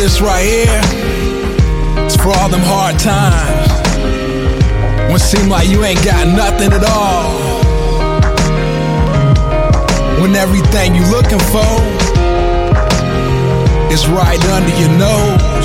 This right here, it's for all them hard times when it seem like you ain't got nothing at all, when everything you looking for is right under your nose.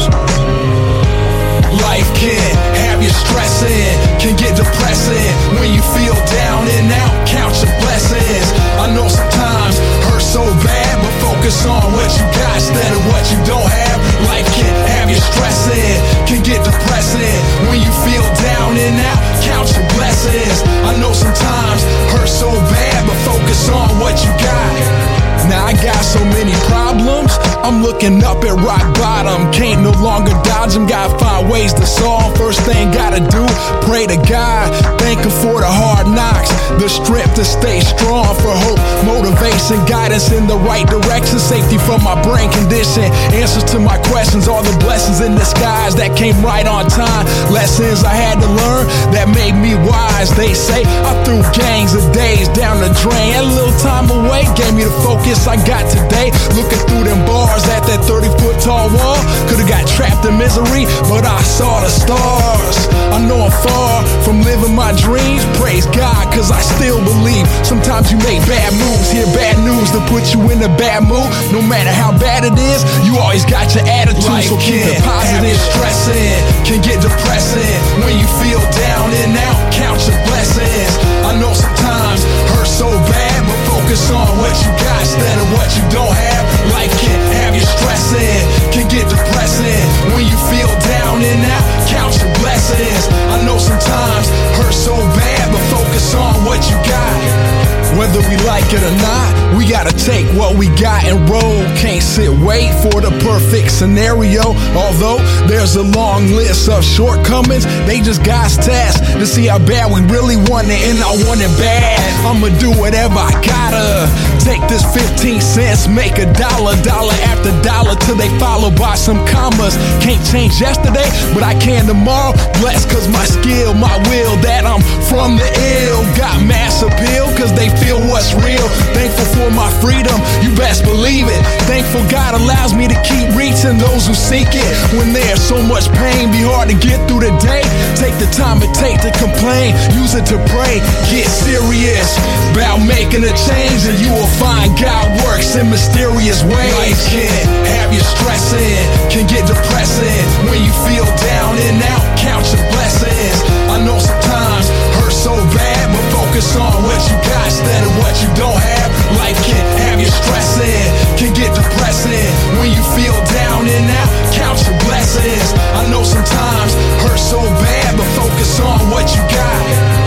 Life can have you stressing, can get depressing when you feel down and out. Count your blessings. I know sometimes hurt so bad, but focus on what you got instead of what you don't have. Life can have you stressing, can get depressing when you feel down and out. Count your blessings. I know sometimes hurt so bad, but focus on what you got. Now I got so many problems, I'm looking up at rock bottom. Can't no longer dodge them, gotta find ways to solve. First thing gotta do, pray to God. Thank Him for the hard knocks, the strength to stay strong, for hope, motivation, guidance in the right direction, safety from my brain condition, answers to my questions, all the blessings in disguise that came right on time. Lessons I had to learn that made me wise. They say I threw gangs of days down the drain. A little time away gave me the focus I got today. Looking through them bars at that 30-foot tall wall, could've got trapped in misery, but I saw the stars. I know I'm far from living my dreams. Praise God, cause I still believe. Sometimes you make bad moves, hear bad news to put you in a bad mood. No matter how bad it is, you always got your attitude. Life so keep it positive. Stressing can get depressing when you feel down and out. Count your blessings. I know sometimes hurt so bad, but focus on what you got instead of what you don't have. Life can have you stressing, can get depressing when you feel down and out. Count your blessings. I know sometimes hurt so bad, but focus on what you got. Whether we like it or not, we gotta take what we got and roll. Can't sit, wait for the perfect scenario. Although there's a long list of shortcomings, they just God's test to see how bad we really want it, and I want it bad. I'ma do whatever I gotta. Take this 15 cents, make $1, dollar after dollar, till they followed by some commas. Can't change yesterday, but I can tomorrow. Blessed cause my skill, my will, that I'm from the ill. Got mass appeal cause they feel what's real. Thankful for my freedom, you best believe it. Thankful God allows me to keep reaching those who seek it. When there's so much pain, be hard to get through the day. Take the time it take to complain, use it to pray. Get serious about making a change, and you will find God works in mysterious ways. Life can have you stressing, can get depressing when you feel down and out. Count your blessings. I know sometimes hurt so bad, but focus on what you got instead of what you don't have. Life can have you stressing, can get depressing when you feel down and out. Count your blessings. I know sometimes hurt so bad, but focus on what you got.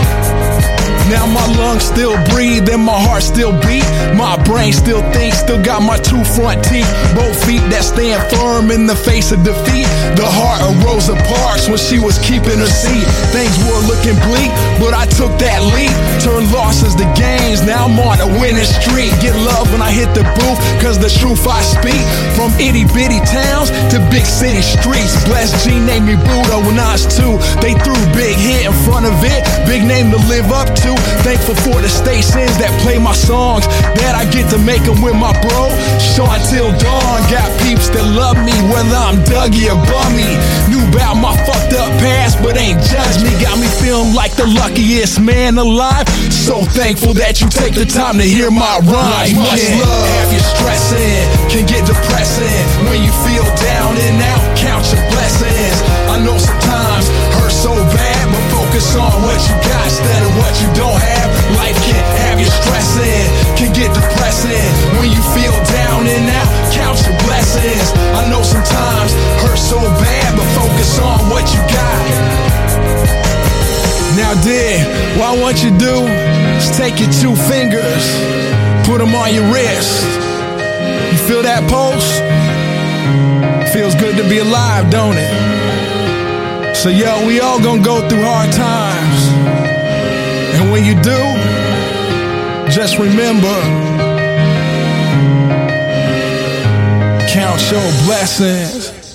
Now my lungs still breathe and my heart still beat. My brain still thinks, still got my 2 front teeth. Both feet that stand firm in the face of defeat. The heart of Rosa Parks when she was keeping her seat. Things were looking bleak, but I took that leap. Turned losses to gains, now I'm on a winning streak. Get love when I hit the booth, cause the truth I speak. From itty bitty towns to big city streets. Blessed G named me Buddha when I was 2. They threw big hit in front of it, big name to live up to. Thankful for the stations that play my songs, that I get to make them with my bro Sean till dawn. Got peeps that love me whether I'm Dougie or Bummy. Knew about my fucked up past but ain't judged me. Got me feeling like the luckiest man alive. So thankful that you take the time to hear my rhymes. Much love. Have you stressing, can get depressing when you feel down and out. Count your blessings. I know sometimes hurt so bad, but focus on what you got instead of what you don't have. Life can have you stressing, can get depressing when you feel down and out. Count your blessings. I know sometimes hurt so bad, but focus on what you got. Now dig, what I want you to do is take your 2 fingers, put them on your wrist. You feel that pulse? Feels good to be alive, don't it? So yo, we all gonna go through hard times. And when you do, just remember, count your blessings.